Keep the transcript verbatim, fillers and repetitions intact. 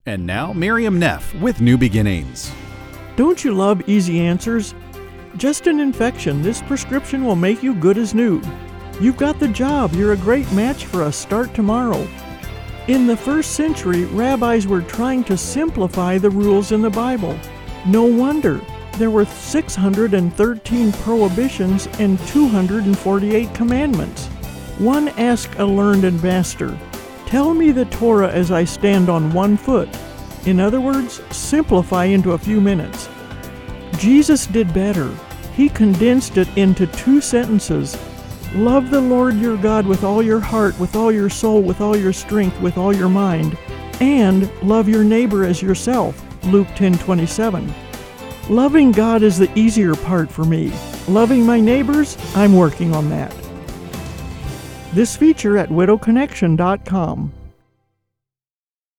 And now, Miriam Neff with New Beginnings. Don't you love easy answers? Just an infection. This prescription will make you good as new. You've got the job. You're a great match for us. Start tomorrow. In the first century, rabbis were trying to simplify the rules in the Bible. No wonder. There were six hundred thirteen prohibitions and two hundred forty-eight commandments. One asked a learned master, "Tell me the Torah as I stand on one foot." In other words, simplify into a few minutes. Jesus did better. He condensed it into two sentences. Love the Lord your God with all your heart, with all your soul, with all your strength, with all your mind, and love your neighbor as yourself, Luke ten twenty-seven. Loving God is the easier part for me. Loving my neighbors, I'm working on that. This feature at widow connection dot com.